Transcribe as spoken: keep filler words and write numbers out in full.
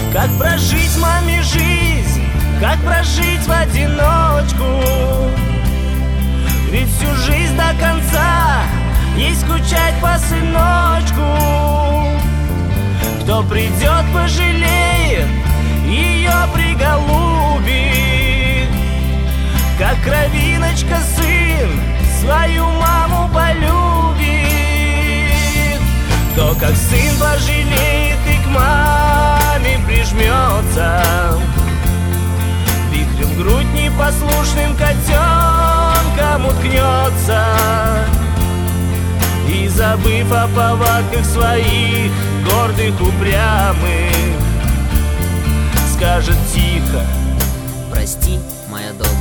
Как прожить маме жизнь, как прожить в одиночку? Ведь всю жизнь до конца ей скучать по сыночку. Кто придет, пожалеет, ее приголубит. Как кровиночка сын свою маму полюбит. То, как сын пожалеет и к маме прижмется, вихрем в грудь непослушным котенком уткнется. И, забыв о повадках своих гордых, упрямых, скажет тихо: прости, моя добрая.